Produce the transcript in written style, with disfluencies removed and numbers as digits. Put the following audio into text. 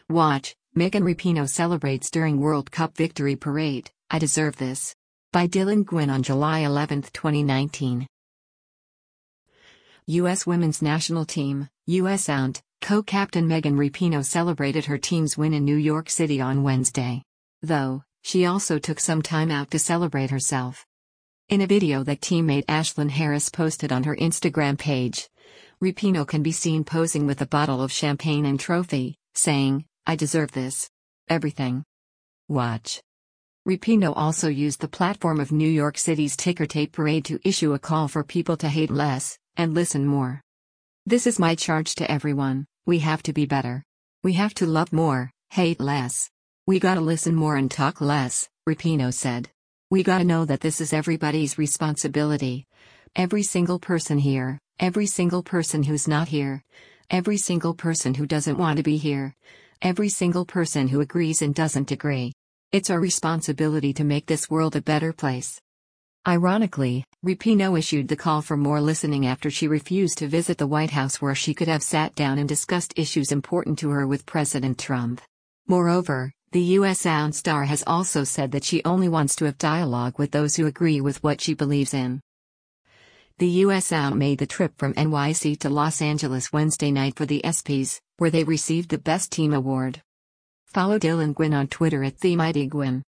Watch, Megan Rapinoe celebrates during World Cup victory parade, "I Deserve This." By Dylan Gwynn on July 11, 2019. U.S. Women's National Team, U.S. Sound, co-captain Megan Rapinoe celebrated her team's win in New York City on Wednesday. Though, she also took some time out to celebrate herself. In a video that teammate Ashlyn Harris posted on her Instagram page, Rapinoe can be seen posing with a bottle of champagne and trophy, saying, "I deserve this. Everything." Watch. Rapinoe also used the platform of New York City's ticker tape parade to issue a call for people to hate less and listen more. "This is my charge to everyone: we have to be better. We have to love more, hate less. We gotta listen more and talk less," Rapinoe said. "We gotta know that this is everybody's responsibility. Every single person here, every single person who's not here, every single person who doesn't want to be here, every single person who agrees and doesn't agree. It's our responsibility to make this world a better place." Ironically, Rapinoe issued the call for more listening after she refused to visit the White House, where she could have sat down and discussed issues important to her with President Trump. Moreover, the U.S. Sound star has also said that she only wants to have dialogue with those who agree with what she believes in. The U.S. Sound made the trip from NYC to Los Angeles Wednesday night for the ESPYs, where they received the Best Team award. Follow Dylan Gwynn on Twitter @TheMightyGwynn.